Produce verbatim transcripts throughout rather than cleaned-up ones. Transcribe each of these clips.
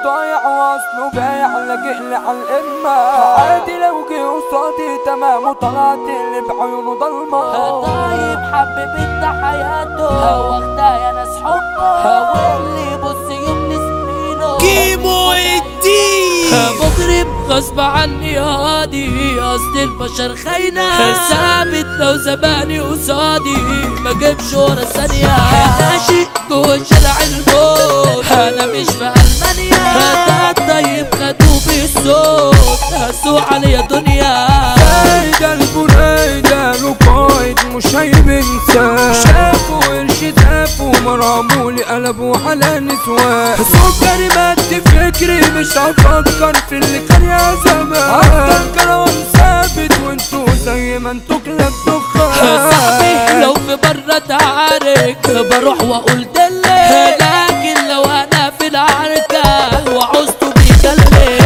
ضايع واصله بايع لاجئ لي عالقمة. عادي لو جه قصادي تمام وطلعت اللي بعيونه ضلمة. طيب حبب انت حياته واخدها يا ناس حبه واللي يبص يوم لسنينه كيمو الدين مضرب غصب عني يا هادي اصل البشر خاينة ثابت لو زماني قصادي ما جيبش ورا ثانية ناشئ جوه شارع الموت انا مش في المانيا ده طيب خدوه بالصوت هسوا عليا دنيا رايدة البرايدة رقايد مش هيبنسى شافوا قرش زافوا مرامولي قلبوا على نسوان سكري مات فكري مش هفكر في اللي كان يا زمان هفكر ثابت وانتو زي ما انتو كلاب دخان صاحبي لو في برا تعارك بروح واقول دلي لكن لو انا في العركة وعوزته بيكلم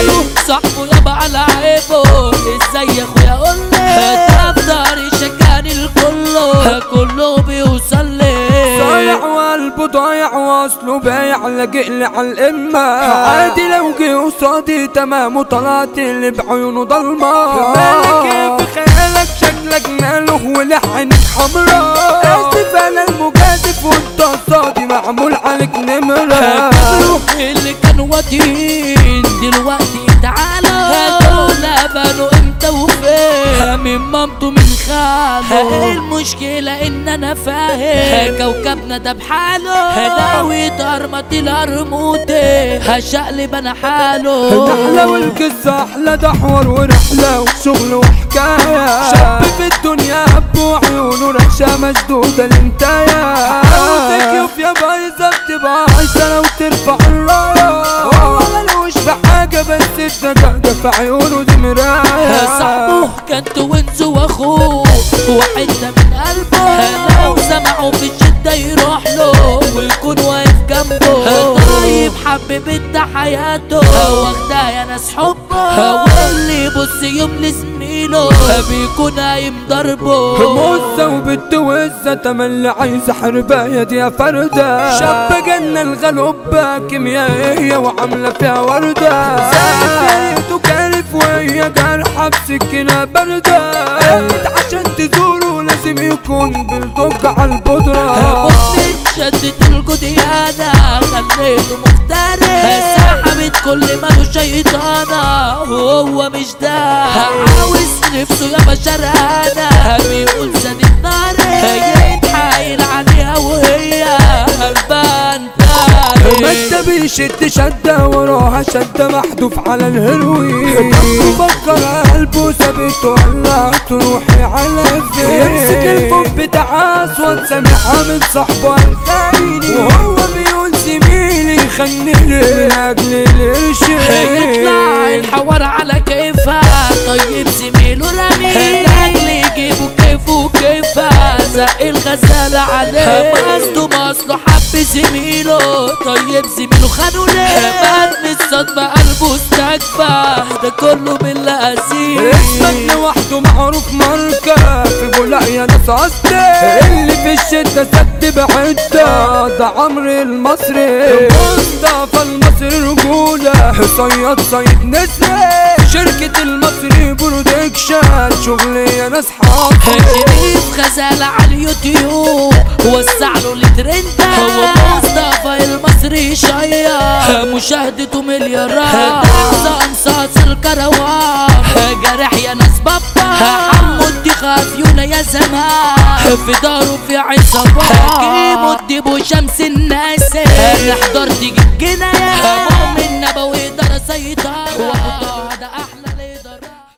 صاحبه يابا على عيبه ازاي يا اخويا قولي تقدر يشجعني الكله كله بيوصل لي ضايع وقلبه ضايع واصله بايع لاجئ لي عالقمة. عادي لو جه قصادي تمام وطلعت اللي بعيونه ضلمة. مالك ايه في خيالك شكلك ماله ولحنك حمرا اسف انا المجازف وانت قصادي معمول عليك نمرة. اللي كانوا واطيين دلوقتي تعالوا دول بانوا امتى وفين من مامته من خاله المشكلة ان انا فاهم كوكبنا ده بحاله ناوي ترمط القرموطي هشقلب انا حاله النحلة والقصة احلى ده حوار ورحلة وشغل وحكاية شاب في الدنيا هب وعيونه رشا مشدودة الانتاية وتكيف يا بايظة بتبقى عايشة لو ترفع الراية هو ملوش بحاجة بس الدجاجة في عيونه دي مراية صاحبه كان توينز واخوه وحدة من قلبه لو سمعوا في الشدة يروح له ويكون واقف جنبه طيب حبب انت حياته واخدها يا ناس حبه واللي يبص يوم لزميله بيكون قايم ضربه موزة وبنت وزة تملي عايزة حرباية دي يا فردة شاب جنة الغلوبة كيميائية وعاملة فيها وردة زايد كارف وهي جارحة بسكينة باردة قلت عشان تزوره لازم يكون بالدق على البودرة بصيت شدت الجديانة خليته مفترس سحبت كل ماله شيطانة وهو مش ده عاوز نفسه يا بشرانة بيقول زاد النار يتحايل عليها وهي قلبان ما انت بيشد شدة وراها شدة محذوف على الهروين بفكر قلبه ثابت ولعت روحي على فين يمسك الفوق بتاع اسود سامعها من صاحبه الخايني وهو بيقول زميلي خلني من اجل القرشين يطلع الحوار على كيفها طيب زميله رمي لاجل يجيبه كيفه كيفها زق الغزالة عليه قصده مصله حب زميله طيب زميله خانوا ليه بعد من الصدمة قلبه استكفى ده كله باللقاسيه اسمك لوحده معروف ماركة في بولاق يا ناس اصلي اللي في الشدة سد بعدة ده عمرو المصري مصطفى المصري رجولة صياد صيد نسري شركة المصري برودكشن شغل يا ناس حاضر شريف غزالة على اليوتيوب وسع له الترند هو مصطفى المصري شيا مشاهدته مليارات انصاص الكروان جارح يا ناس بابا حمودي خافيونا يا زمان في داره في عصابات جيبوا الديب شمس الناس نحضر تيجي الجناية مؤمن نبوي دار سيطان